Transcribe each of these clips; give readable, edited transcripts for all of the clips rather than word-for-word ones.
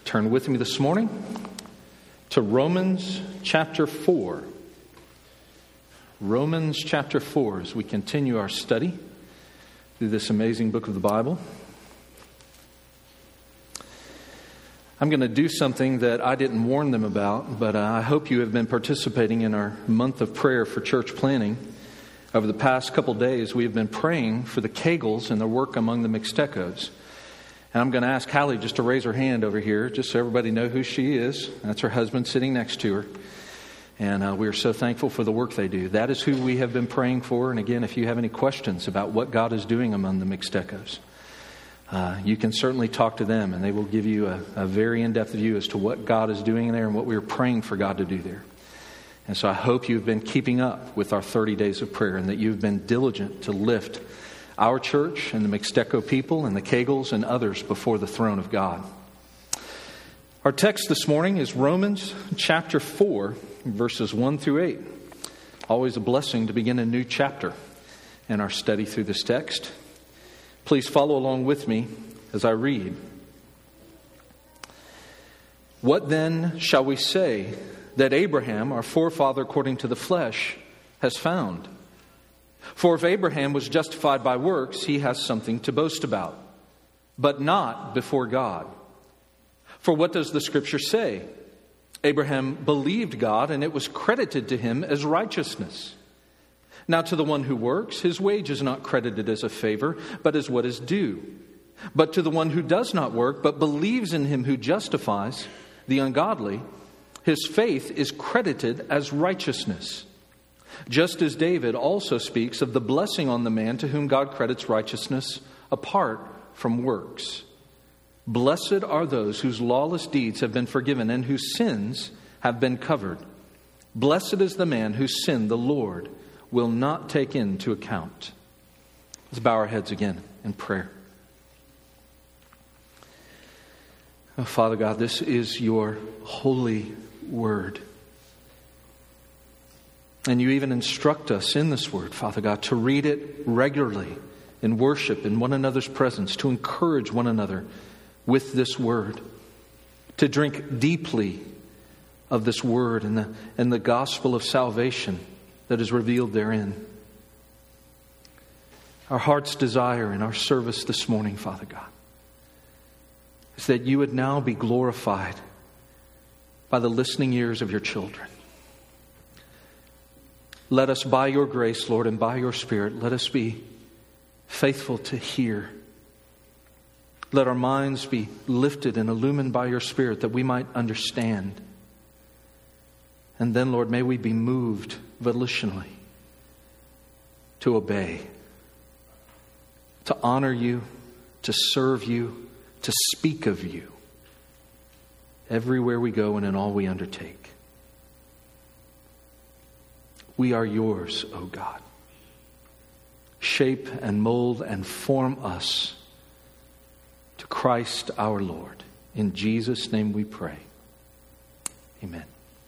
Turn with me this morning to Romans chapter 4. Romans chapter 4 as we continue our study through this amazing book of the Bible. I'm going to do something that I didn't warn them about, but I hope you have been participating in our month of prayer for church planning. Over the past couple days, we have been praying for the Kegels and their work among the Mixtecos. And I'm going to ask Hallie just to raise her hand over here, just so everybody know who she is. That's her husband sitting next to her. And we are so thankful for the work they do. That is who we have been praying for. And again, if you have any questions about what God is doing among the Mixtecos, you can certainly talk to them, and they will give you a very in-depth view as to what God is doing there and what we are praying for God to do there. And so I hope you've been keeping up with our 30 days of prayer and that you've been diligent to lift our church and the Mixteco people and the Kegels and others before the throne of God. Our text this morning is Romans chapter 4, verses 1 through 8. Always a blessing to begin a new chapter in our study through this text. Please follow along with me as I read. What then shall we say that Abraham, our forefather according to the flesh, has found? For if Abraham was justified by works, he has something to boast about, but not before God. For what does the Scripture say? Abraham believed God, and it was credited to him as righteousness. Now to the one who works, his wage is not credited as a favor, but as what is due. But to the one who does not work, but believes in him who justifies the ungodly, his faith is credited as righteousness. Just as David also speaks of the blessing on the man to whom God credits righteousness apart from works. Blessed are those whose lawless deeds have been forgiven and whose sins have been covered. Blessed is the man whose sin the Lord will not take into account. Let's bow our heads again in prayer. Oh, Father God, this is your holy word. And you even instruct us in this word, Father God, to read it regularly in worship in one another's presence, to encourage one another with this word, to drink deeply of this word and the gospel of salvation that is revealed therein. Our heart's desire in our service this morning, Father God, is that you would now be glorified by the listening ears of your children. Let us, by your grace, Lord, and by your Spirit, let us be faithful to hear. Let our minds be lifted and illumined by your Spirit that we might understand. And then, Lord, may we be moved volitionally to obey, to honor you, to serve you, to speak of you everywhere we go and in all we undertake. We are yours, O God. Shape and mold and form us to Christ our Lord. In Jesus' name we pray. Amen.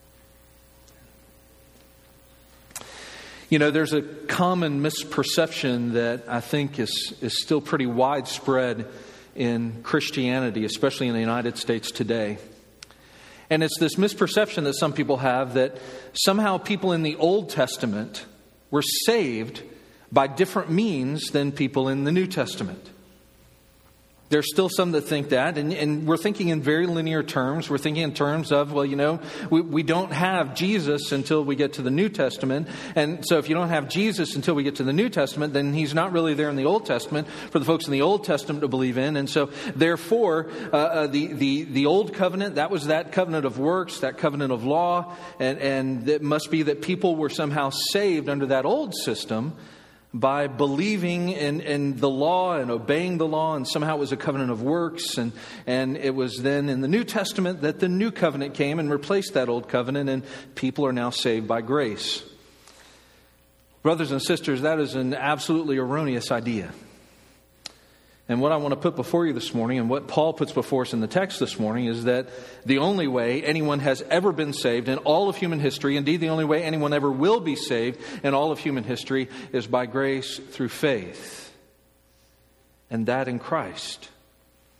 You know, there's a common misperception that I think is still pretty widespread in Christianity, especially in the United States today. And it's this misperception that some people have that somehow people in the Old Testament were saved by different means than people in the New Testament. There's still some that think that, and we're thinking in very linear terms. We're thinking in terms of, well, you know, we don't have Jesus until we get to the New Testament. And so if you don't have Jesus until we get to the New Testament, then he's not really there in the Old Testament for the folks in the Old Testament to believe in. And so therefore, the Old Covenant, that was that covenant of works, that covenant of law. And it must be that people were somehow saved under that old system by believing in the law and obeying the law, and somehow it was a covenant of works. And it was then in the New Testament that the new covenant came and replaced that old covenant, and people are now saved by grace. Brothers and sisters, that is an absolutely erroneous idea. And what I want to put before you this morning, and what Paul puts before us in the text this morning, is that the only way anyone has ever been saved in all of human history, indeed the only way anyone ever will be saved in all of human history, is by grace through faith. And that in Christ.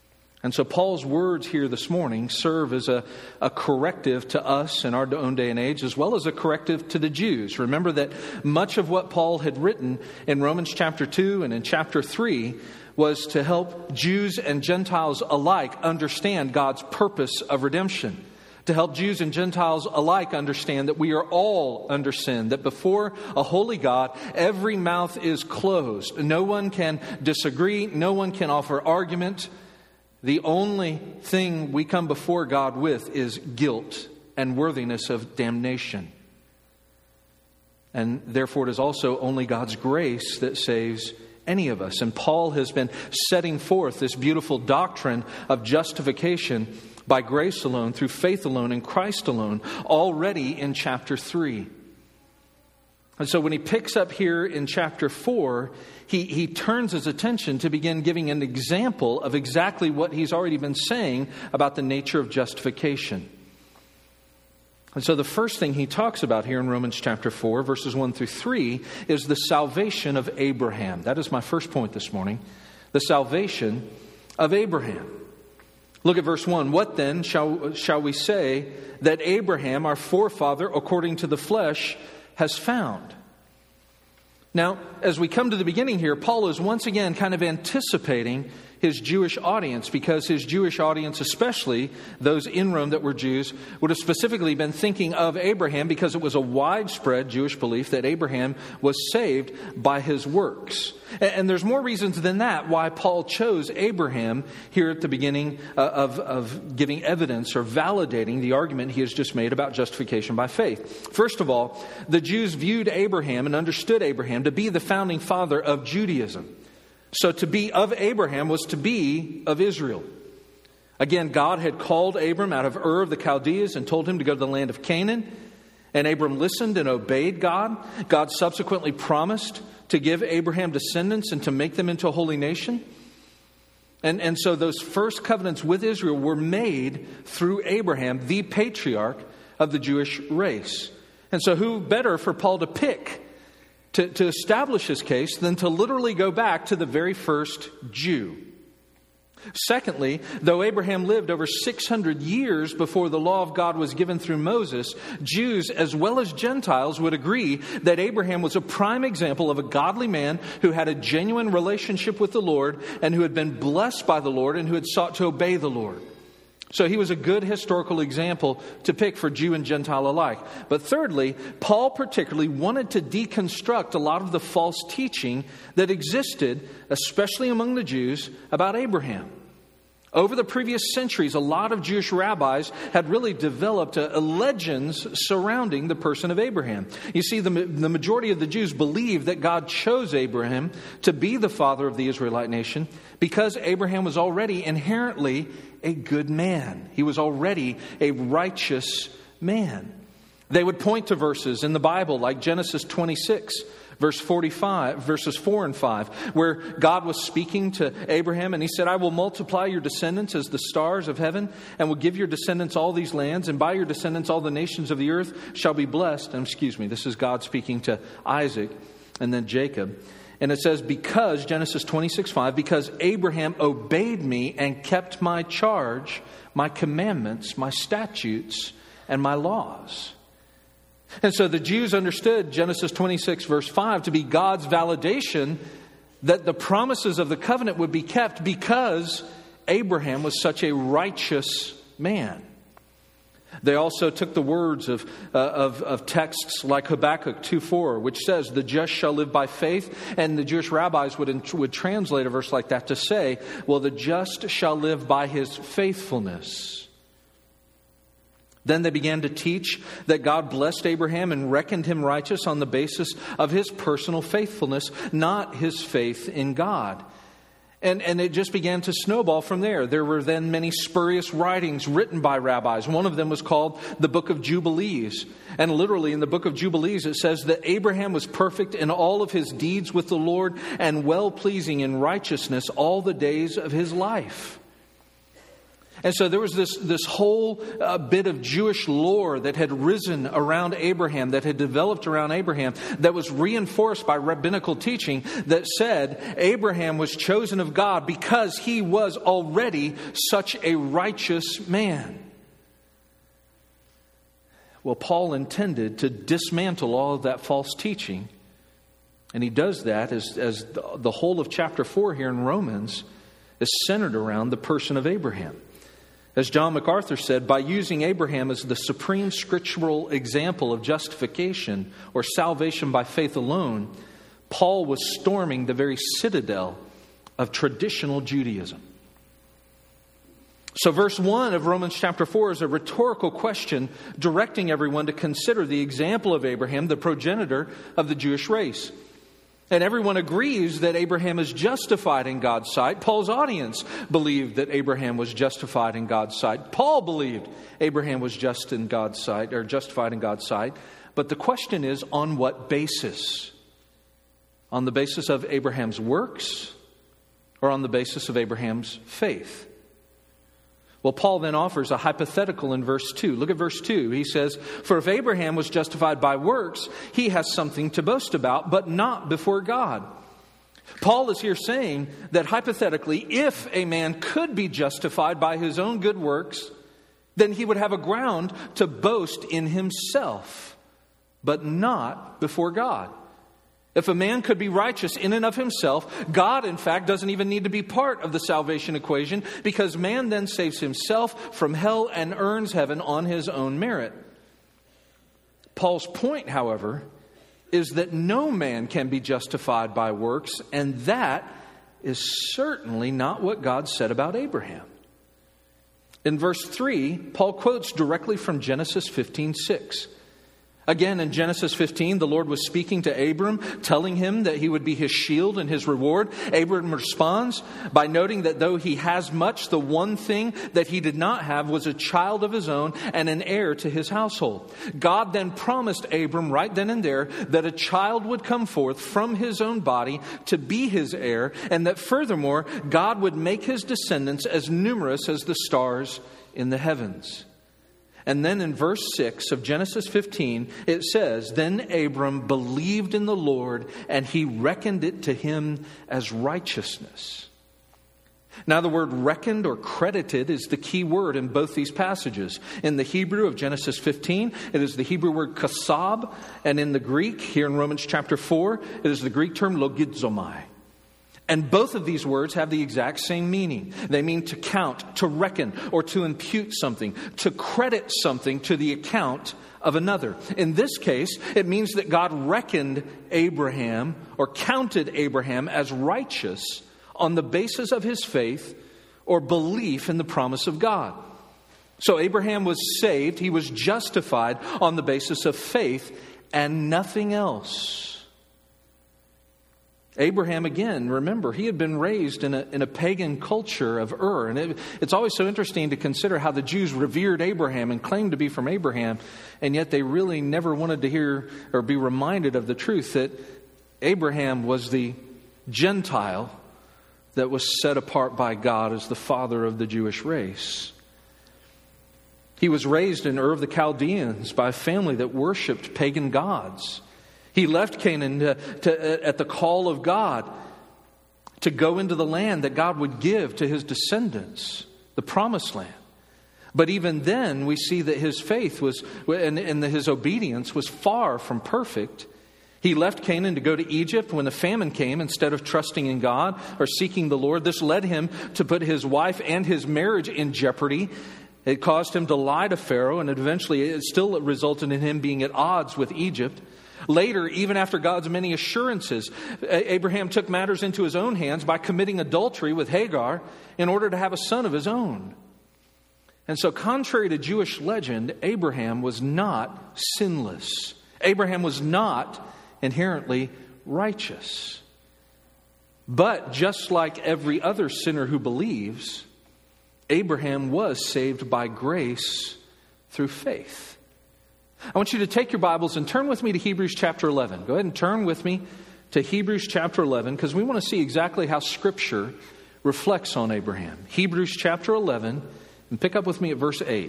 And so Paul's words here this morning serve as a corrective to us in our own day and age, as well as a corrective to the Jews. Remember that much of what Paul had written in Romans chapter 2 and in chapter 3 was to help Jews and Gentiles alike understand God's purpose of redemption. To help Jews and Gentiles alike understand that we are all under sin, that before a holy God, every mouth is closed. No one can disagree, no one can offer argument. The only thing we come before God with is guilt and worthiness of damnation. And therefore it is also only God's grace that saves any of us. And Paul has been setting forth this beautiful doctrine of justification by grace alone, through faith alone, in Christ alone, already in chapter 3. And so when he picks up here in chapter 4, he turns his attention to begin giving an example of exactly what he's already been saying about the nature of justification. And so the first thing he talks about here in Romans chapter 4, verses 1 through 3, is the salvation of Abraham. That is my first point this morning. The salvation of Abraham. Look at verse 1. What then shall we say that Abraham, our forefather, according to the flesh, has found? Now, as we come to the beginning here, Paul is once again kind of anticipating his Jewish audience, because his Jewish audience, especially those in Rome that were Jews, would have specifically been thinking of Abraham, because it was a widespread Jewish belief that Abraham was saved by his works. And there's more reasons than that why Paul chose Abraham here at the beginning of giving evidence or validating the argument he has just made about justification by faith. First of all, the Jews viewed Abraham and understood Abraham to be the founding father of Judaism. So to be of Abraham was to be of Israel. Again, God had called Abram out of Ur of the Chaldees and told him to go to the land of Canaan. And Abram listened and obeyed God. God subsequently promised to give Abraham descendants and to make them into a holy nation. And so those first covenants with Israel were made through Abraham, the patriarch of the Jewish race. And so who better for Paul to pick to establish his case than to literally go back to the very first Jew? Secondly, though Abraham lived over 600 years before the law of God was given through Moses, Jews as well as Gentiles would agree that Abraham was a prime example of a godly man who had a genuine relationship with the Lord and who had been blessed by the Lord and who had sought to obey the Lord. So he was a good historical example to pick for Jew and Gentile alike. But thirdly, Paul particularly wanted to deconstruct a lot of the false teaching that existed, especially among the Jews, about Abraham. Over the previous centuries, a lot of Jewish rabbis had really developed legends surrounding the person of Abraham. You see, the majority of the Jews believed that God chose Abraham to be the father of the Israelite nation because Abraham was already inherently a good man. He was already a righteous man. They would point to verses in the Bible like Genesis 26, verse 45, verses 4 and 5, where God was speaking to Abraham and he said, I will multiply your descendants as the stars of heaven and will give your descendants all these lands, and by your descendants all the nations of the earth shall be blessed. And this is God speaking to Isaac and then Jacob. And it says, because, Genesis 26:5, because Abraham obeyed me and kept my charge, my commandments, my statutes, and my laws. And so the Jews understood Genesis 26, verse 5, to be God's validation that the promises of the covenant would be kept because Abraham was such a righteous man. They also took the words of texts like Habakkuk 2:4, which says, the just shall live by faith. And the Jewish rabbis would translate a verse like that to say, well, the just shall live by his faithfulness. Then they began to teach that God blessed Abraham and reckoned him righteous on the basis of his personal faithfulness, not his faith in God. And it just began to snowball from there. There were then many spurious writings written by rabbis. One of them was called the Book of Jubilees. And literally in the Book of Jubilees it says that Abraham was perfect in all of his deeds with the Lord and well-pleasing in righteousness all the days of his life. And so there was this whole bit of Jewish lore that had risen around Abraham, that had developed around Abraham, that was reinforced by rabbinical teaching that said Abraham was chosen of God because he was already such a righteous man. Well, Paul intended to dismantle all of that false teaching. And he does that as the whole of chapter 4 here in Romans is centered around the person of Abraham. As John MacArthur said, by using Abraham as the supreme scriptural example of justification or salvation by faith alone, Paul was storming the very citadel of traditional Judaism. So verse 1 of Romans chapter 4 is a rhetorical question directing everyone to consider the example of Abraham, the progenitor of the Jewish race. And everyone agrees that Abraham is justified in God's sight. Paul's audience believed that Abraham was justified in God's sight. Paul believed Abraham was justified in God's sight. But the question is, on what basis? On the basis of Abraham's works or on the basis of Abraham's faith? Well, Paul then offers a hypothetical in verse 2. Look at verse 2. He says, "For if Abraham was justified by works, he has something to boast about, but not before God." Paul is here saying that hypothetically, if a man could be justified by his own good works, then he would have a ground to boast in himself, but not before God. If a man could be righteous in and of himself, God, in fact, doesn't even need to be part of the salvation equation, because man then saves himself from hell and earns heaven on his own merit. Paul's point, however, is that no man can be justified by works, and that is certainly not what God said about Abraham. In verse 3, Paul quotes directly from Genesis 15:6. Again, in Genesis 15, the Lord was speaking to Abram, telling him that he would be his shield and his reward. Abram responds by noting that though he has much, the one thing that he did not have was a child of his own and an heir to his household. God then promised Abram right then and there that a child would come forth from his own body to be his heir, and that furthermore, God would make his descendants as numerous as the stars in the heavens. And then in verse 6 of Genesis 15, it says, "Then Abram believed in the Lord, and he reckoned it to him as righteousness." Now the word reckoned or credited is the key word in both these passages. In the Hebrew of Genesis 15, it is the Hebrew word kasab, and in the Greek, here in Romans chapter 4, it is the Greek term logizomai. And both of these words have the exact same meaning. They mean to count, to reckon, or to impute something, to credit something to the account of another. In this case, it means that God reckoned Abraham or counted Abraham as righteous on the basis of his faith or belief in the promise of God. So Abraham was saved, he was justified on the basis of faith and nothing else. Abraham, again, remember, he had been raised in a pagan culture of Ur. And it's always so interesting to consider how the Jews revered Abraham and claimed to be from Abraham, and yet they really never wanted to hear or be reminded of the truth that Abraham was the Gentile that was set apart by God as the father of the Jewish race. He was raised in Ur of the Chaldeans by a family that worshipped pagan gods. He left Canaan at the call of God to go into the land that God would give to his descendants, the promised land. But even then, we see that his faith was, and his obedience was far from perfect. He left Canaan to go to Egypt when the famine came instead of trusting in God or seeking the Lord. This led him to put his wife and his marriage in jeopardy. It caused him to lie to Pharaoh, and eventually it still resulted in him being at odds with Egypt. Later, even after God's many assurances, Abraham took matters into his own hands by committing adultery with Hagar in order to have a son of his own. And so, contrary to Jewish legend, Abraham was not sinless. Abraham was not inherently righteous. But just like every other sinner who believes, Abraham was saved by grace through faith. I want you to take your Bibles and turn with me to Hebrews chapter 11. Go ahead and turn with me to Hebrews chapter 11, because we want to see exactly how Scripture reflects on Abraham. Hebrews chapter 11, And pick up with me at verse 8.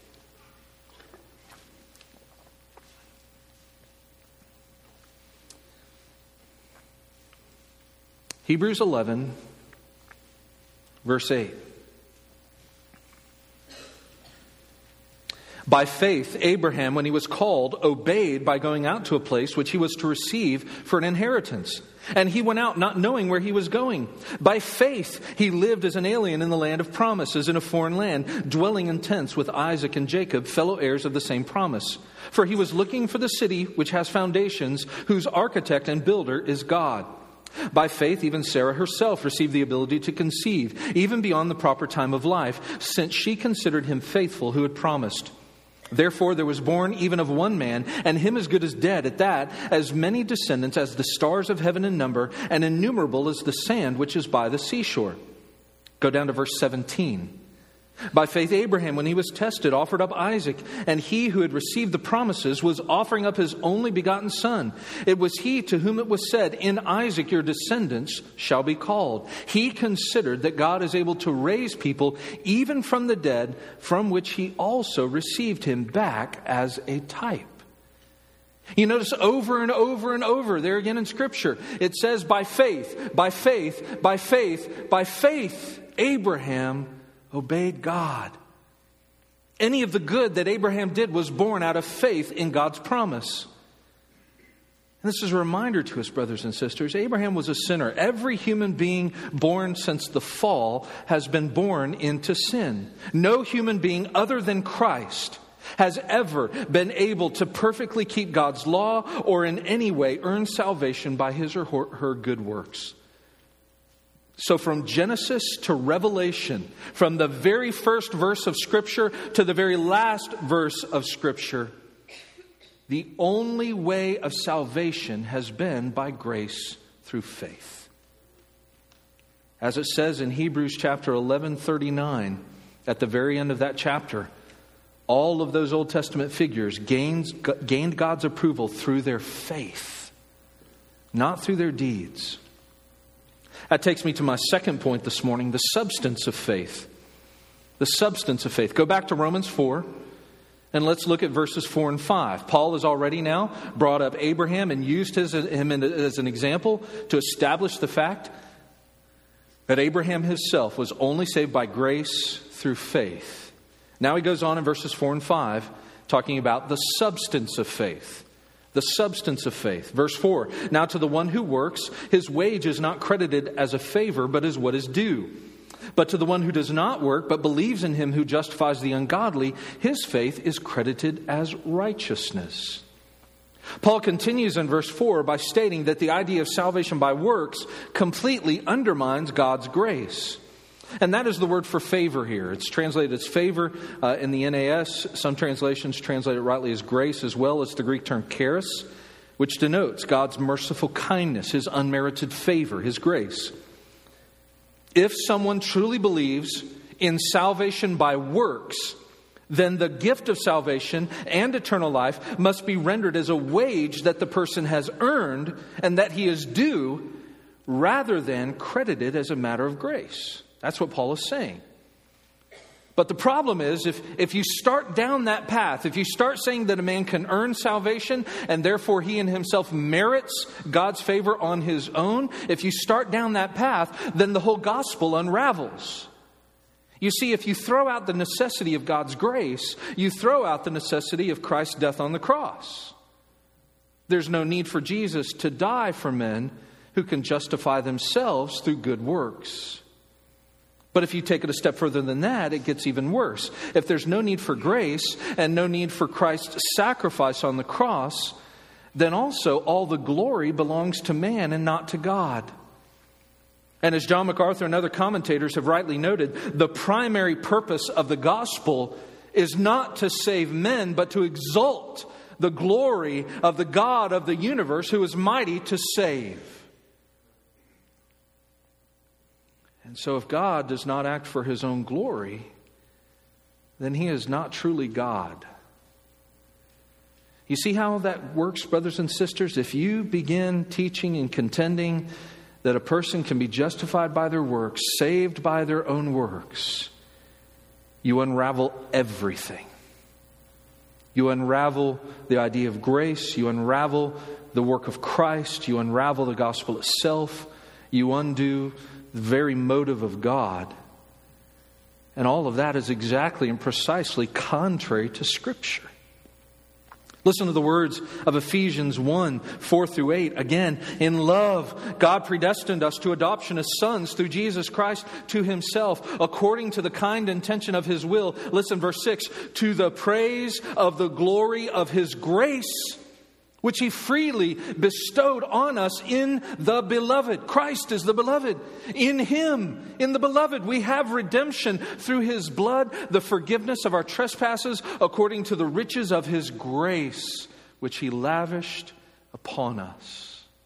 Hebrews 11, verse 8. By faith, Abraham, when he was called, obeyed by going out to a place which he was to receive for an inheritance. And he went out not knowing where he was going. By faith, he lived as an alien in the land of promises, in a foreign land, dwelling in tents with Isaac and Jacob, fellow heirs of the same promise. For he was looking for the city which has foundations, whose architect and builder is God. By faith, even Sarah herself received the ability to conceive, even beyond the proper time of life, since she considered him faithful who had promised. Therefore there was born even of one man, and him as good as dead at that, as many descendants as the stars of heaven in number, and innumerable as the sand which is by the seashore. Go down to verse 17. By faith Abraham, when he was tested, offered up Isaac, and he who had received the promises was offering up his only begotten son. It was he to whom it was said, in Isaac your descendants shall be called. He considered that God is able to raise people even from the dead, from which he also received him back as a type. You notice over and over and over there again in Scripture, it says by faith, by faith, by faith, by faith, Abraham obeyed God. Any of the good that Abraham did was born out of faith in God's promise. And this is a reminder to us, brothers and sisters. Abraham was a sinner. Every human being born since the fall has been born into sin. No human being other than Christ has ever been able to perfectly keep God's law or in any way earn salvation by his or her good works. So from Genesis to Revelation, from the very first verse of Scripture to the very last verse of Scripture, the only way of salvation has been by grace through faith. As it says in Hebrews chapter 11:39, at the very end of that chapter, all of those Old Testament figures gained God's approval through their faith, not through their deeds. That takes me to my second point this morning, the substance of faith. The substance of faith. Go back to Romans 4, and let's look at verses 4 and 5. Paul has already now brought up Abraham and used him as an example to establish the fact that Abraham himself was only saved by grace through faith. Now he goes on in verses 4 and 5, talking about the substance of faith. The substance of faith. Verse 4, now to the one who works, his wage is not credited as a favor, but as what is due. But to the one who does not work, but believes in him who justifies the ungodly, his faith is credited as righteousness. Paul continues in verse 4 by stating that the idea of salvation by works completely undermines God's grace. And that is the word for favor here. It's translated as favor in the NAS. Some translations translate it rightly as grace, as well as the Greek term charis, which denotes God's merciful kindness, His unmerited favor, His grace. If someone truly believes in salvation by works, then the gift of salvation and eternal life must be rendered as a wage that the person has earned and that he is due, rather than credited as a matter of grace. That's what Paul is saying. But the problem is, if you start down that path, if you start saying that a man can earn salvation and therefore he in himself merits God's favor on his own, if you start down that path, then the whole gospel unravels. You see, if you throw out the necessity of God's grace, you throw out the necessity of Christ's death on the cross. There's no need for Jesus to die for men who can justify themselves through good works. But if you take it a step further than that, it gets even worse. If there's no need for grace and no need for Christ's sacrifice on the cross, then also all the glory belongs to man and not to God. And as John MacArthur and other commentators have rightly noted, the primary purpose of the gospel is not to save men, but to exalt the glory of the God of the universe who is mighty to save. And so if God does not act for His own glory, then He is not truly God. You see how that works, brothers and sisters? If you begin teaching and contending that a person can be justified by their works, saved by their own works, you unravel everything. You unravel the idea of grace. You unravel the work of Christ. You unravel the gospel itself. You undo the very motive of God. And all of that is exactly and precisely contrary to Scripture. Listen to the words of Ephesians 1, 4 through 8. Again, in love, God predestined us to adoption as sons through Jesus Christ to Himself, according to the kind intention of His will. Listen, verse 6. To the praise of the glory of His grace, which He freely bestowed on us in the Beloved. Christ is the Beloved. In Him, in the Beloved, we have redemption through His blood, the forgiveness of our trespasses, according to the riches of His grace, which He lavished upon us.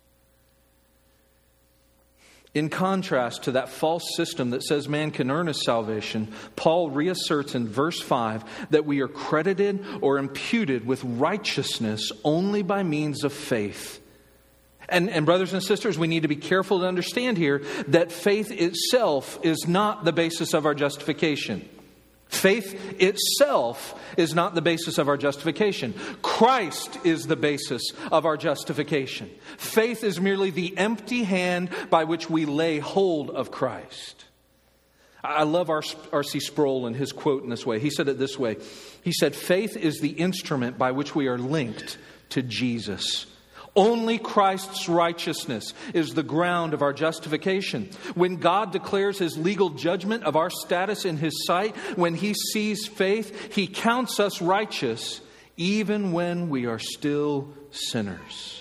In contrast to that false system that says man can earn his salvation, Paul reasserts in verse 5 that we are credited or imputed with righteousness only by means of faith. And brothers and sisters, we need to be careful to understand here that faith itself is not the basis of our justification. Faith itself is not the basis of our justification. Christ is the basis of our justification. Faith is merely the empty hand by which we lay hold of Christ. I love R.C. Sproul and his quote in this way. He said it this way. He said, faith is the instrument by which we are linked to Jesus. Only Christ's righteousness is the ground of our justification. When God declares His legal judgment of our status in His sight, when He sees faith, He counts us righteous even when we are still sinners.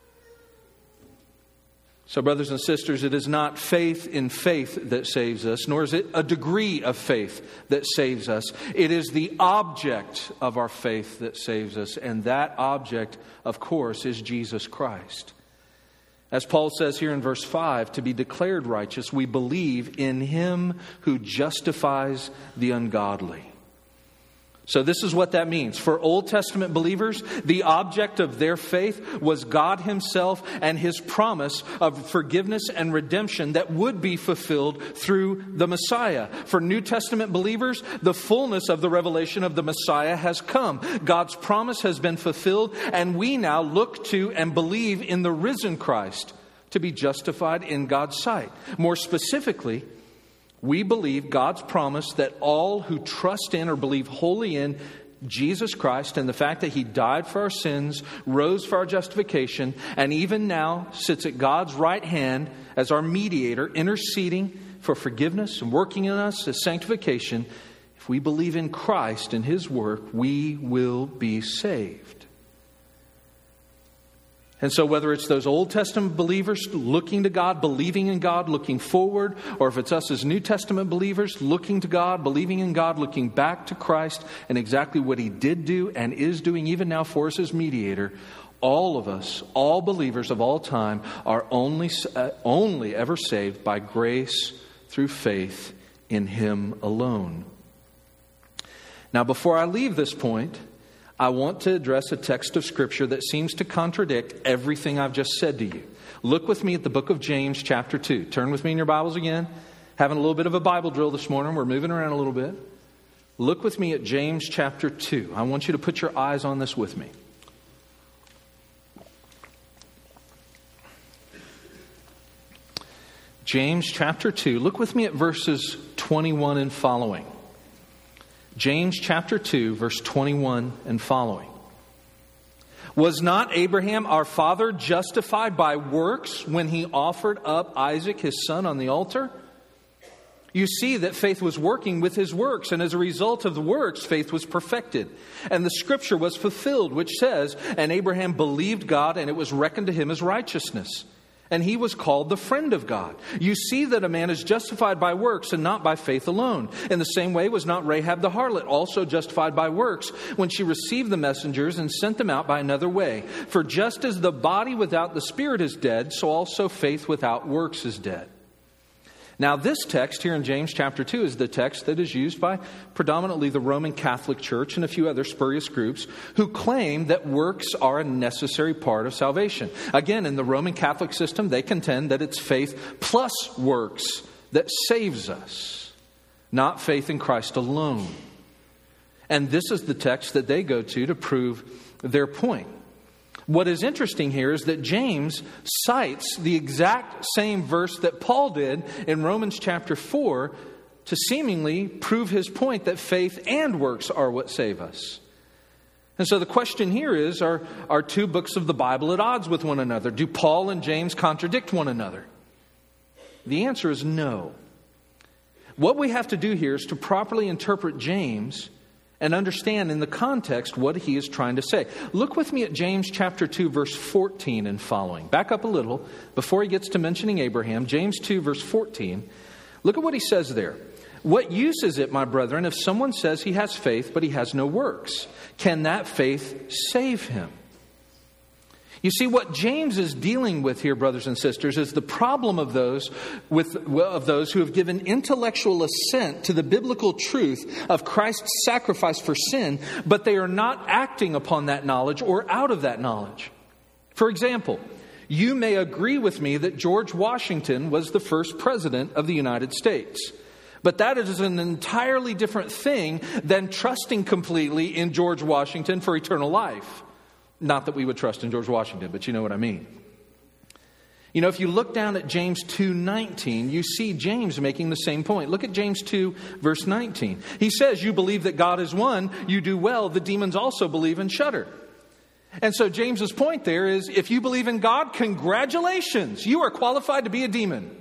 So, brothers and sisters, it is not faith in faith that saves us, nor is it a degree of faith that saves us. It is the object of our faith that saves us, and that object, of course, is Jesus Christ. As Paul says here in verse 5, to be declared righteous, we believe in Him who justifies the ungodly. So this is what that means. For Old Testament believers, the object of their faith was God Himself and His promise of forgiveness and redemption that would be fulfilled through the Messiah. For New Testament believers, the fullness of the revelation of the Messiah has come. God's promise has been fulfilled, and we now look to and believe in the risen Christ to be justified in God's sight. More specifically, we believe God's promise that all who trust in or believe wholly in Jesus Christ and the fact that He died for our sins, rose for our justification, and even now sits at God's right hand as our mediator, interceding for forgiveness and working in us as sanctification. If we believe in Christ and His work, we will be saved. And so whether it's those Old Testament believers looking to God, believing in God, looking forward, or if it's us as New Testament believers looking to God, believing in God, looking back to Christ and exactly what He did do and is doing even now for us as mediator, all of us, all believers of all time, are only ever saved by grace through faith in Him alone. Now, before I leave this point, I want to address a text of Scripture that seems to contradict everything I've just said to you. Look with me at the book of James, chapter 2. Turn with me in your Bibles again. Having a little bit of a Bible drill this morning. We're moving around a little bit. Look with me at James, chapter 2. I want you to put your eyes on this with me. James, chapter 2. Look with me at verses 21 and following. James chapter 2, verse 21 and following. Was not Abraham our father justified by works when he offered up Isaac his son on the altar? You see that faith was working with his works, and as a result of the works, faith was perfected. And the scripture was fulfilled, which says, and Abraham believed God, and it was reckoned to him as righteousness. And he was called the friend of God. You see that a man is justified by works and not by faith alone. In the same way was not Rahab the harlot also justified by works when she received the messengers and sent them out by another way? For just as the body without the spirit is dead, so also faith without works is dead. Now this text here in James chapter 2 is the text that is used by predominantly the Roman Catholic Church and a few other spurious groups who claim that works are a necessary part of salvation. Again, in the Roman Catholic system, they contend that it's faith plus works that saves us, not faith in Christ alone. And this is the text that they go to prove their point. What is interesting here is that James cites the exact same verse that Paul did in Romans chapter 4 to seemingly prove his point that faith and works are what save us. And so the question here is, are two books of the Bible at odds with one another? Do Paul and James contradict one another? The answer is no. What we have to do here is to properly interpret James and understand in the context what he is trying to say. Look with me at James chapter 2, verse 14 and following. Back up a little before he gets to mentioning Abraham. James 2, verse 14. Look at what he says there. What use is it, my brethren, if someone says he has faith, but he has no works? Can that faith save him? You see, what James is dealing with here, brothers and sisters, is the problem of those who have given intellectual assent to the biblical truth of Christ's sacrifice for sin, but they are not acting upon that knowledge or out of that knowledge. For example, you may agree with me that George Washington was the first president of the United States. But that is an entirely different thing than trusting completely in George Washington for eternal life. Not that we would trust in George Washington, but you know what I mean. You know, if you look down at James 2:19, you see James making the same point. Look at James 2, verse 19. He says, you believe that God is one, you do well, the demons also believe and shudder. And so James's point there is, if you believe in God, congratulations, you are qualified to be a demon.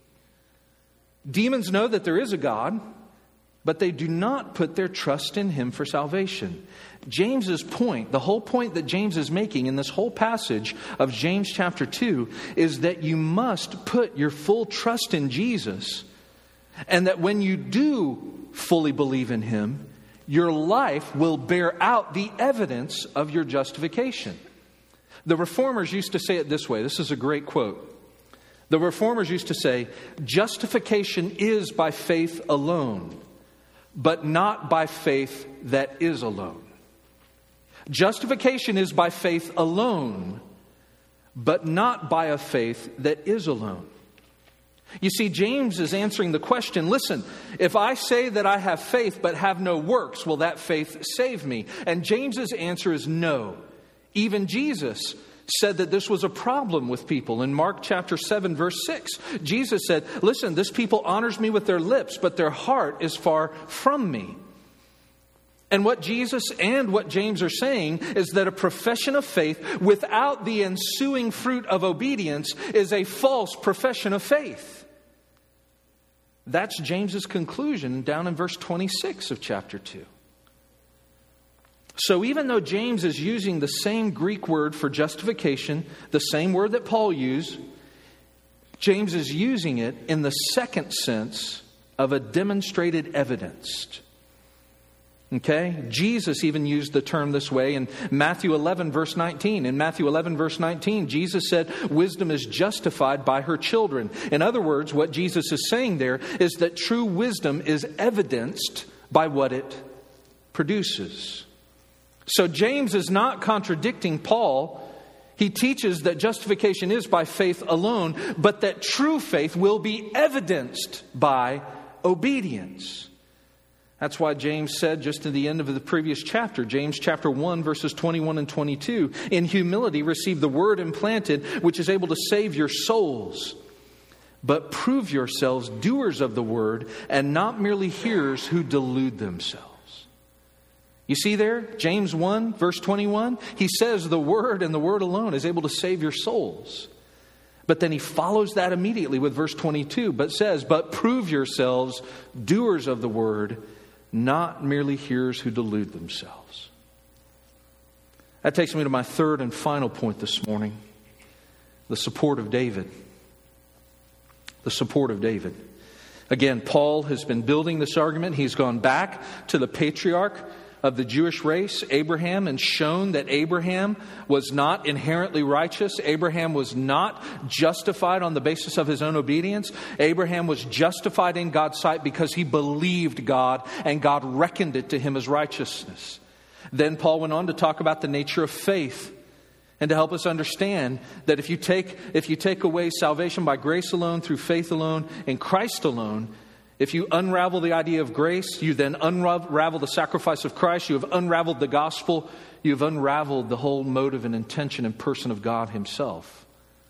Demons know that there is a God, but they do not put their trust in Him for salvation. James's point, the whole point that James is making in this whole passage of James chapter 2, is that you must put your full trust in Jesus, and that when you do fully believe in Him, your life will bear out the evidence of your justification. The Reformers used to say it this way. This is a great quote. The Reformers used to say, justification is by faith alone, but not by faith that is alone. Justification is by faith alone, but not by a faith that is alone. You see, James is answering the question, listen, if I say that I have faith but have no works, will that faith save me? And James's answer is no. Even Jesus said that this was a problem with people. In Mark chapter 7, verse 6, Jesus said, listen, this people honors me with their lips, but their heart is far from me. And what Jesus and what James are saying is that a profession of faith without the ensuing fruit of obedience is a false profession of faith. That's James's conclusion down in verse 26 of chapter 2. So even though James is using the same Greek word for justification, the same word that Paul used, James is using it in the second sense of a demonstrated evidence. Okay? Jesus even used the term this way in Matthew 11, verse 19. In Matthew 11, verse 19, Jesus said, wisdom is justified by her children. In other words, what Jesus is saying there is that true wisdom is evidenced by what it produces. So James is not contradicting Paul. He teaches that justification is by faith alone, but that true faith will be evidenced by obedience. That's why James said just at the end of the previous chapter, James chapter 1, verses 21 and 22, in humility receive the word implanted, which is able to save your souls. But prove yourselves doers of the word and not merely hearers who delude themselves. You see there, James 1, verse 21, he says the word and the word alone is able to save your souls. But then he follows that immediately with verse 22, but says, but prove yourselves doers of the word, not merely hearers who delude themselves. That takes me to my third and final point this morning. The support of David. The support of David. Again, Paul has been building this argument. He's gone back to the patriarch of the Jewish race, Abraham, and shown that Abraham was not inherently righteous. Abraham was not justified on the basis of his own obedience. Abraham was justified in God's sight because he believed God and God reckoned it to him as righteousness. Then Paul went on to talk about the nature of faith and to help us understand that if you take away salvation by grace alone, through faith alone, in Christ alone, If you unravel the idea of grace, you then unravel the sacrifice of Christ. You have unraveled the gospel. You have unraveled the whole motive and intention and person of God himself.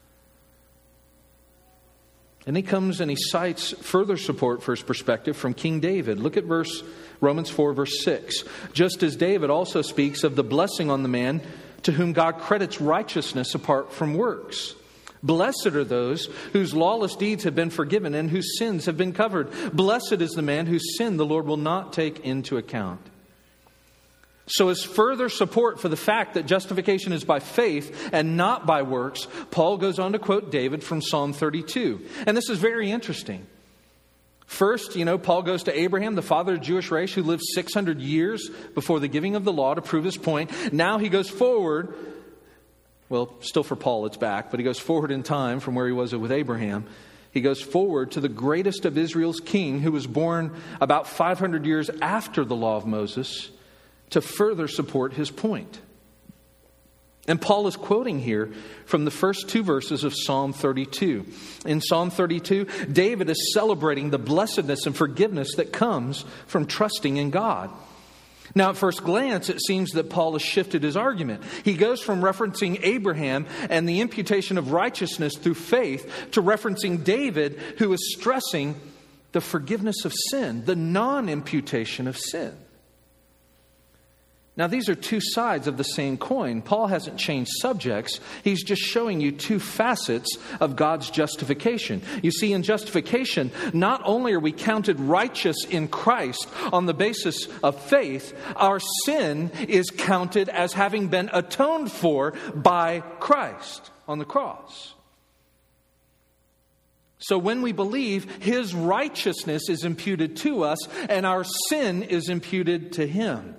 And he comes and he cites further support for his perspective from King David. Look at Romans 4, verse 6. Just as David also speaks of the blessing on the man to whom God credits righteousness apart from works. Blessed are those whose lawless deeds have been forgiven and whose sins have been covered. Blessed is the man whose sin the Lord will not take into account. So as further support for the fact that justification is by faith and not by works, Paul goes on to quote David from Psalm 32. And this is very interesting. First, Paul goes to Abraham, the father of the Jewish race, who lived 600 years before the giving of the law to prove his point. Now he goes forward. Well, still for Paul, it's back, but he goes forward in time from where he was with Abraham. He goes forward to the greatest of Israel's king, who was born about 500 years after the law of Moses, to further support his point. And Paul is quoting here from the first two verses of Psalm 32. In Psalm 32, David is celebrating the blessedness and forgiveness that comes from trusting in God. Now, at first glance, it seems that Paul has shifted his argument. He goes from referencing Abraham and the imputation of righteousness through faith to referencing David, who is stressing the forgiveness of sin, the non-imputation of sin. Now, these are two sides of the same coin. Paul hasn't changed subjects. He's just showing you two facets of God's justification. You see, in justification, not only are we counted righteous in Christ on the basis of faith, our sin is counted as having been atoned for by Christ on the cross. So when we believe, His righteousness is imputed to us and our sin is imputed to Him.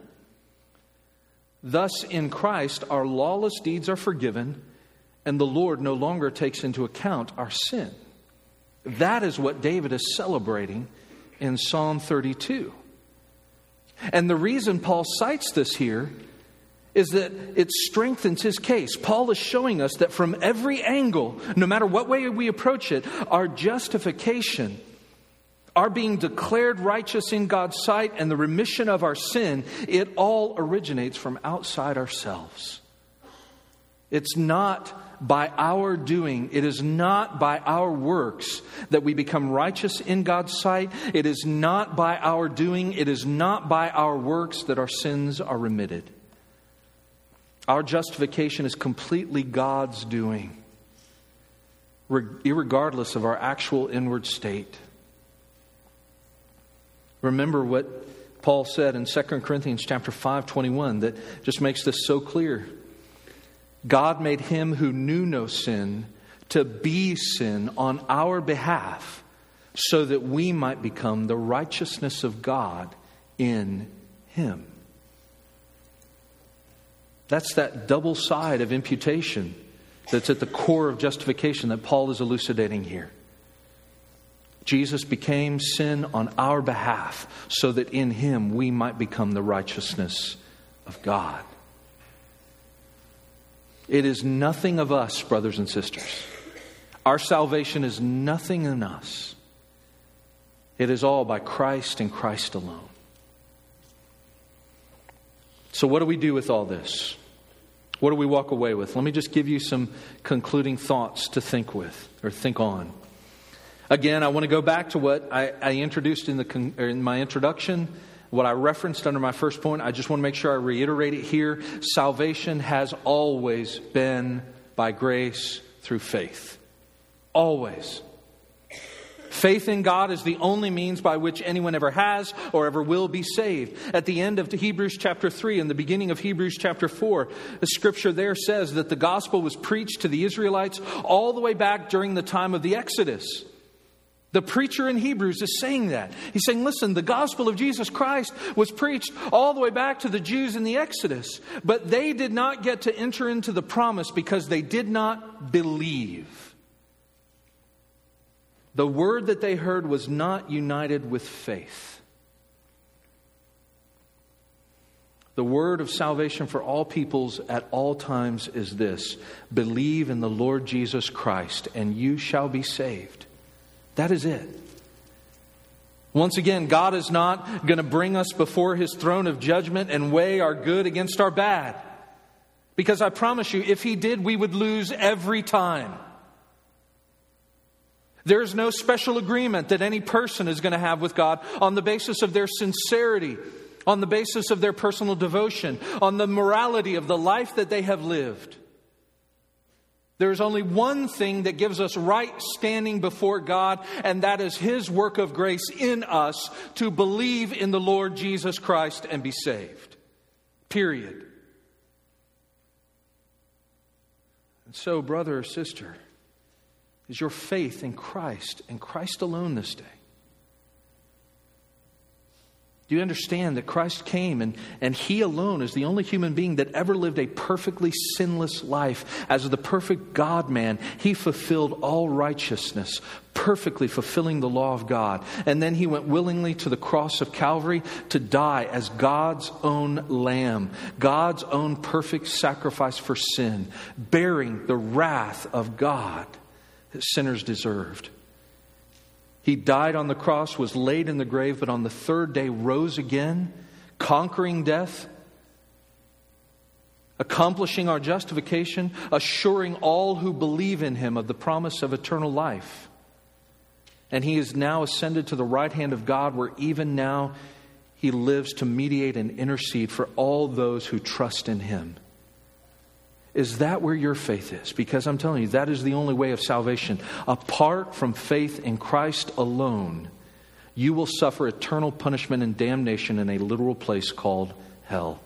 Thus, in Christ, our lawless deeds are forgiven, and the Lord no longer takes into account our sin. That is what David is celebrating in Psalm 32. And the reason Paul cites this here is that it strengthens his case. Paul is showing us that from every angle, no matter what way we approach it, our justification, our being declared righteous in God's sight and the remission of our sin, it all originates from outside ourselves. It's not by our doing, it is not by our works that we become righteous in God's sight. It is not by our doing, it is not by our works that our sins are remitted. Our justification is completely God's doing, irregardless of our actual inward state. Remember what Paul said in 2 Corinthians chapter 5:21 that just makes this so clear. God made Him who knew no sin to be sin on our behalf so that we might become the righteousness of God in Him. That's that double side of imputation that's at the core of justification that Paul is elucidating here. Jesus became sin on our behalf so that in Him we might become the righteousness of God. It is nothing of us, brothers and sisters. Our salvation is nothing in us. It is all by Christ and Christ alone. So what do we do with all this? What do we walk away with? Let me just give you some concluding thoughts to think with or think on. Again, I want to go back to what I introduced in my introduction, what I referenced under my first point. I just want to make sure I reiterate it here. Salvation has always been by grace through faith. Always. Faith in God is the only means by which anyone ever has or ever will be saved. At the end of Hebrews chapter 3 and the beginning of Hebrews chapter 4, the scripture there says that the gospel was preached to the Israelites all the way back during the time of the Exodus. The preacher in Hebrews is saying that. He's saying, listen, the gospel of Jesus Christ was preached all the way back to the Jews in the Exodus. But they did not get to enter into the promise because they did not believe. The word that they heard was not united with faith. The word of salvation for all peoples at all times is this: believe in the Lord Jesus Christ and you shall be saved. That is it. Once again, God is not going to bring us before His throne of judgment and weigh our good against our bad. Because I promise you, if He did, we would lose every time. There's no special agreement that any person is going to have with God on the basis of their sincerity, on the basis of their personal devotion, on the morality of the life that they have lived. There's only one thing that gives us right standing before God, and that is His work of grace in us to believe in the Lord Jesus Christ and be saved. Period. And so, brother or sister, is your faith in Christ and Christ alone this day? Do you understand that Christ came and He alone is the only human being that ever lived a perfectly sinless life? As the perfect God-man, He fulfilled all righteousness, perfectly fulfilling the law of God. And then He went willingly to the cross of Calvary to die as God's own lamb, God's own perfect sacrifice for sin, bearing the wrath of God that sinners deserved. He died on the cross, was laid in the grave, but on the third day rose again, conquering death, accomplishing our justification, assuring all who believe in Him of the promise of eternal life. And He is now ascended to the right hand of God, where even now He lives to mediate and intercede for all those who trust in Him. Is that where your faith is? Because I'm telling you, that is the only way of salvation. Apart from faith in Christ alone, you will suffer eternal punishment and damnation in a literal place called hell.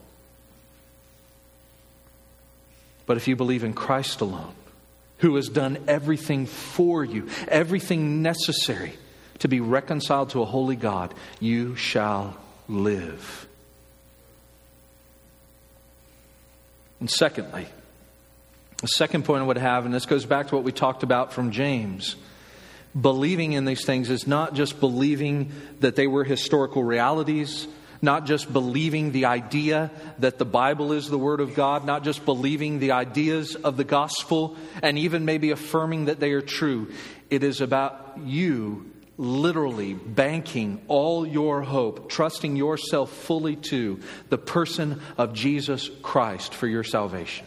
But if you believe in Christ alone, who has done everything for you, everything necessary to be reconciled to a holy God, you shall live. And secondly, the second point I would have, and this goes back to what we talked about from James, believing in these things is not just believing that they were historical realities, not just believing the idea that the Bible is the Word of God, not just believing the ideas of the gospel, and even maybe affirming that they are true. It is about you literally banking all your hope, trusting yourself fully to the person of Jesus Christ for your salvation.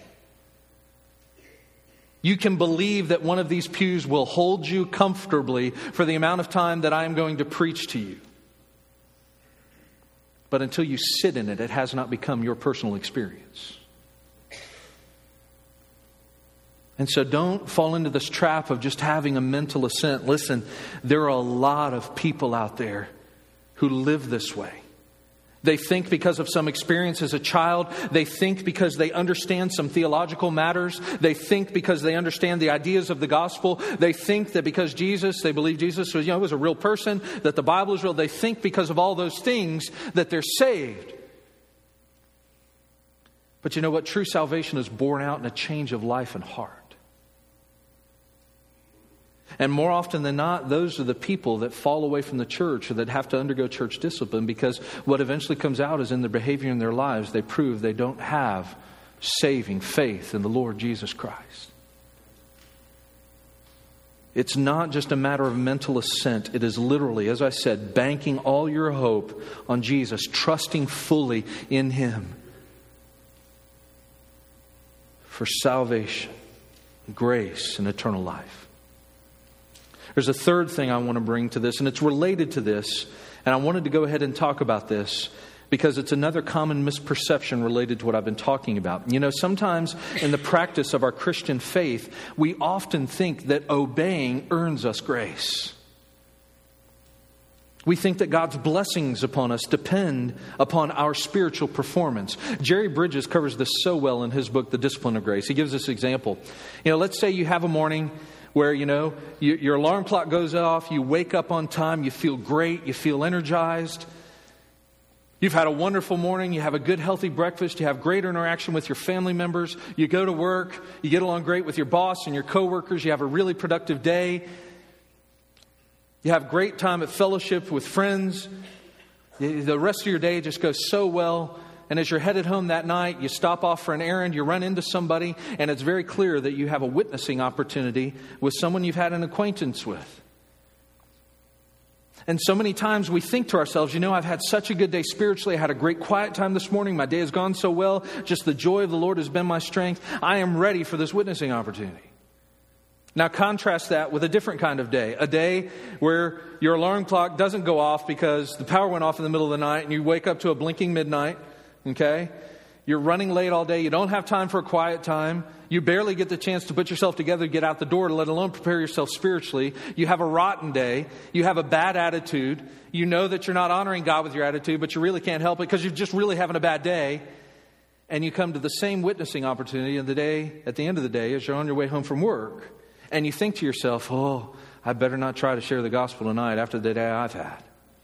You can believe that one of these pews will hold you comfortably for the amount of time that I am going to preach to you. But until you sit in it, it has not become your personal experience. And so don't fall into this trap of just having a mental assent. Listen, there are a lot of people out there who live this way. They think because of some experience as a child. They think because they understand some theological matters. They think because they understand the ideas of the gospel. They think that because they believe Jesus was a real person, that the Bible is real. They think because of all those things that they're saved. But you know what? True salvation is born out in a change of life and heart. And more often than not, those are the people that fall away from the church or that have to undergo church discipline, because what eventually comes out is in their behavior in their lives, they prove they don't have saving faith in the Lord Jesus Christ. It's not just a matter of mental assent. It is literally, as I said, banking all your hope on Jesus, trusting fully in Him for salvation, grace, and eternal life. There's a third thing I want to bring to this, and it's related to this, and I wanted to go ahead and talk about this because it's another common misperception related to what I've been talking about. You know, sometimes in the practice of our Christian faith, we often think that obeying earns us grace. We think that God's blessings upon us depend upon our spiritual performance. Jerry Bridges covers this so well in his book, The Discipline of Grace. He gives this example. Let's say you have a morning where, your alarm clock goes off, you wake up on time, you feel great, you feel energized. You've had a wonderful morning, you have a good healthy breakfast, you have great interaction with your family members, you go to work, you get along great with your boss and your coworkers, you have a really productive day. You have great time at fellowship with friends. The rest of your day just goes so well. And as you're headed home that night, you stop off for an errand, you run into somebody, and it's very clear that you have a witnessing opportunity with someone you've had an acquaintance with. And so many times we think to ourselves, I've had such a good day spiritually. I had a great quiet time this morning. My day has gone so well. Just the joy of the Lord has been my strength. I am ready for this witnessing opportunity. Now contrast that with a different kind of day. A day where your alarm clock doesn't go off because the power went off in the middle of the night and you wake up to a blinking midnight. Okay? You're running late all day. You don't have time for a quiet time. You barely get the chance to put yourself together, get out the door, let alone prepare yourself spiritually. You have a rotten day. You have a bad attitude. You know that you're not honoring God with your attitude, but you really can't help it because you're just really having a bad day. And you come to the same witnessing opportunity at the end of the day as you're on your way home from work. And you think to yourself, I better not try to share the gospel tonight after the day I've had.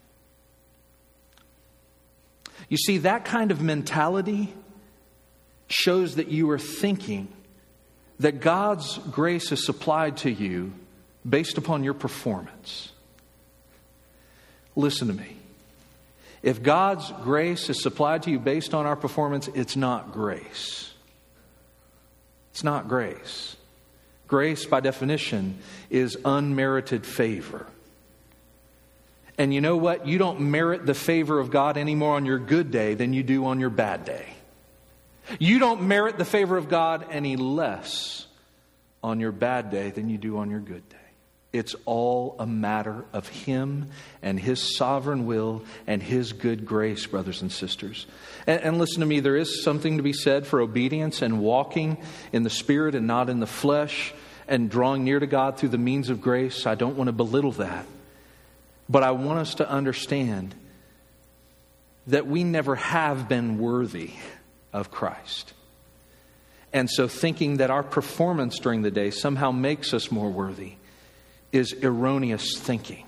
You see, that kind of mentality shows that you are thinking that God's grace is supplied to you based upon your performance. Listen to me. If God's grace is supplied to you based on our performance, it's not grace. It's not grace. Grace, by definition, is unmerited favor. And you know what? You don't merit the favor of God any more on your good day than you do on your bad day. You don't merit the favor of God any less on your bad day than you do on your good day. It's all a matter of Him and His sovereign will and His good grace, brothers and sisters. And listen to me, there is something to be said for obedience and walking in the Spirit and not in the flesh and drawing near to God through the means of grace. I don't want to belittle that. But I want us to understand that we never have been worthy of Christ. And so thinking that our performance during the day somehow makes us more worthy is erroneous thinking.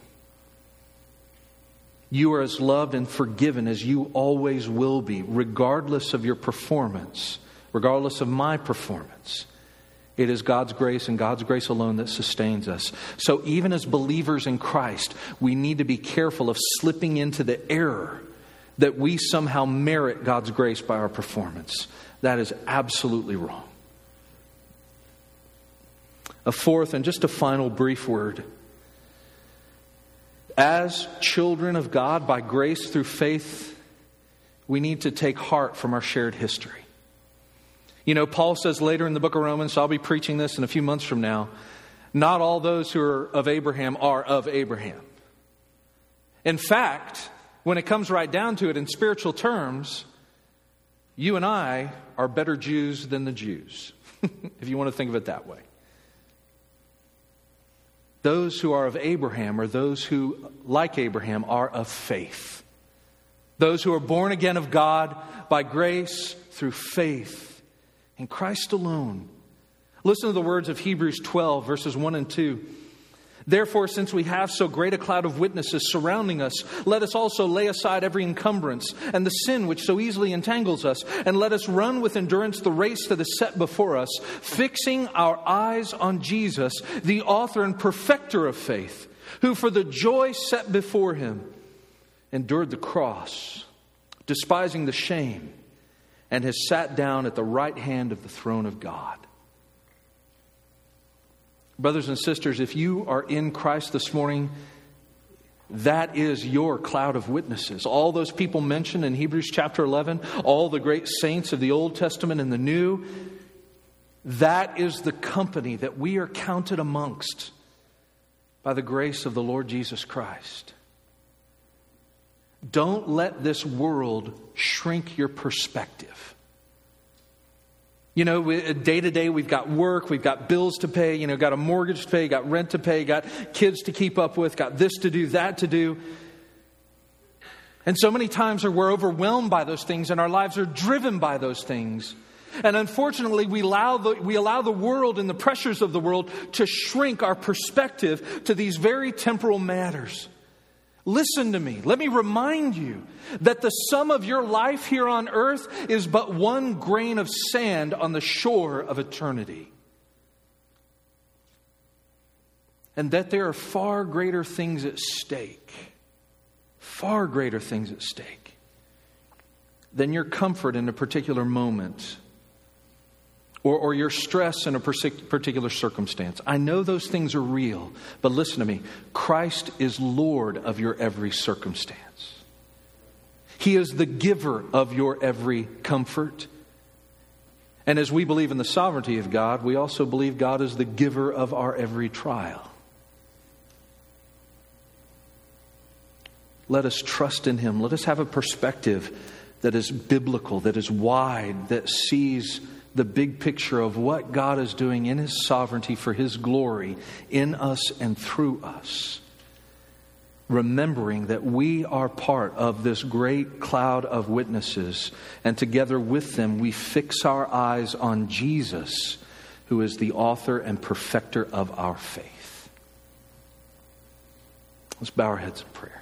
You are as loved and forgiven as you always will be, regardless of your performance, regardless of my performance. It is God's grace and God's grace alone that sustains us. So even as believers in Christ, we need to be careful of slipping into the error that we somehow merit God's grace by our performance. That is absolutely wrong. A fourth and just a final brief word. As children of God, by grace through faith, we need to take heart from our shared history. Paul says later in the book of Romans, so I'll be preaching this in a few months from now, not all those who are of Abraham are of Abraham. In fact, when it comes right down to it in spiritual terms, you and I are better Jews than the Jews, if you want to think of it that way. Those who are of Abraham are those who, like Abraham, are of faith. Those who are born again of God by grace through faith in Christ alone. Listen to the words of Hebrews 12, verses 1 and 2. Therefore, since we have so great a cloud of witnesses surrounding us, let us also lay aside every encumbrance and the sin which so easily entangles us, and let us run with endurance the race that is set before us, fixing our eyes on Jesus, the author and perfecter of faith, who for the joy set before Him endured the cross, despising the shame, and has sat down at the right hand of the throne of God. Brothers and sisters, if you are in Christ this morning, that is your cloud of witnesses. All those people mentioned in Hebrews chapter 11, all the great saints of the Old Testament and the New, that is the company that we are counted amongst by the grace of the Lord Jesus Christ. Don't let this world shrink your perspective. Day to day, we've got work, we've got bills to pay, got a mortgage to pay, got rent to pay, got kids to keep up with, got this to do, that to do. And so many times we're overwhelmed by those things and our lives are driven by those things. And unfortunately, we allow the world and the pressures of the world to shrink our perspective to these very temporal matters. Listen to me. Let me remind you that the sum of your life here on earth is but one grain of sand on the shore of eternity. And that there are far greater things at stake. Far greater things at stake than your comfort in a particular moment or your stress in a particular circumstance. I know those things are real, but listen to me. Christ is Lord of your every circumstance. He is the giver of your every comfort. And as we believe in the sovereignty of God, we also believe God is the giver of our every trial. Let us trust in Him. Let us have a perspective that is biblical, that is wide, that sees the big picture of what God is doing in His sovereignty for His glory in us and through us. Remembering that we are part of this great cloud of witnesses, and together with them we fix our eyes on Jesus, who is the author and perfecter of our faith. Let's bow our heads in prayer.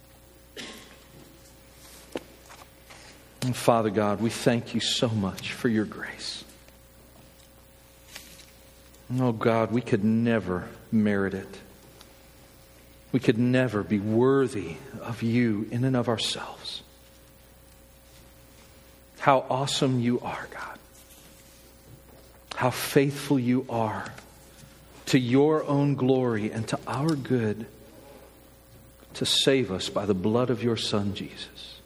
And Father God, we thank You so much for Your grace. Oh God, we could never merit it. We could never be worthy of You in and of ourselves. How awesome You are, God. How faithful You are to Your own glory and to our good, to save us by the blood of Your Son, Jesus.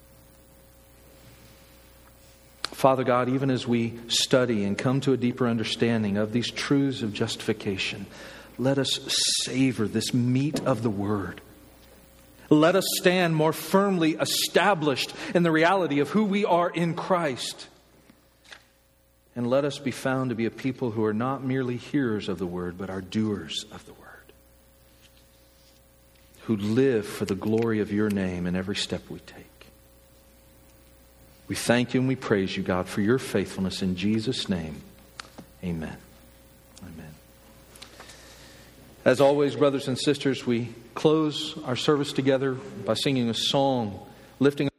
Father God, even as we study and come to a deeper understanding of these truths of justification, let us savor this meat of the Word. Let us stand more firmly established in the reality of who we are in Christ. And let us be found to be a people who are not merely hearers of the Word, but are doers of the Word, who live for the glory of Your name in every step we take. We thank You and we praise You, God, for Your faithfulness. In Jesus' name, amen. Amen. As always, brothers and sisters, we close our service together by singing a song, lifting